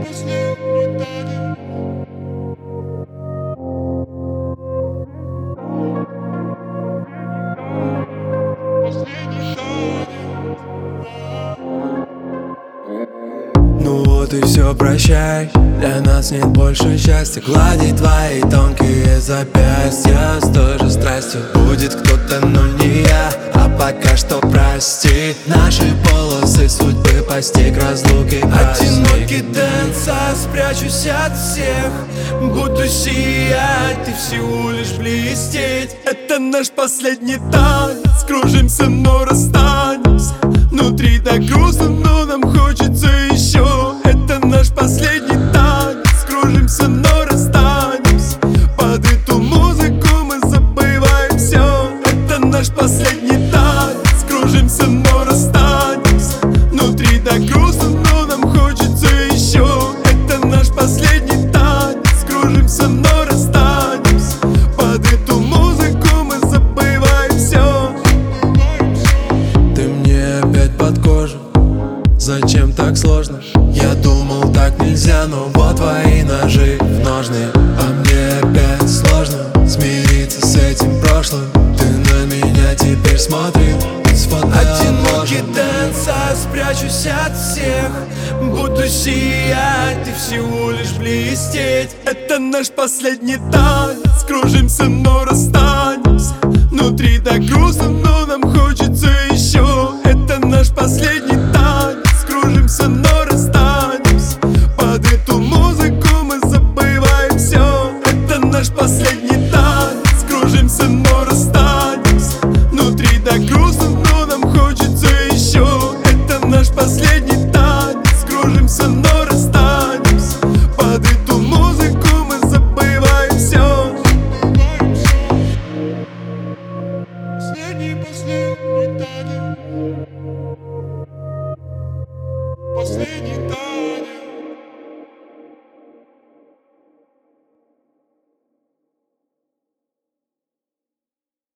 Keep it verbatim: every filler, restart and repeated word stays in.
Ну вот и все, прощай. Для нас нет больше счастья. Гладить твои тонкие запястья с той же страстью. Будет кто-то, но не я. А пока что прости. Наши полосы судьбы постиг разлуки праздник. Одинокий танца, спрячусь от всех. Буду сиять, ты всего лишь блестеть. Это наш последний танец. Кружимся, но расстанемся. Внутри так грустно, но нам хочется еще. Это наш последний танец. Кружимся, но расстанемся. Под эту музыку мы забываем все. Это наш последний танец. Кружимся, но расстанемся. Внутри так грустно, но нам хочется еще. Это наш последний танец. Кружимся, но расстанемся. Под эту музыку мы забываем все. Ты мне опять под кожу. Зачем так сложно? Я думал, так нельзя, но вот твои ножи в ножны. А мне опять сложно смириться с этим прошлым. Ты на меня теперь смотри с фото. Одинокий танца, спрячусь от всех. Буду сиять, ты всего лишь блестеть. Это наш последний танец. Кружимся, но расстанемся. Внутри так грустно, но нам хочется еще. Это наш последний танец.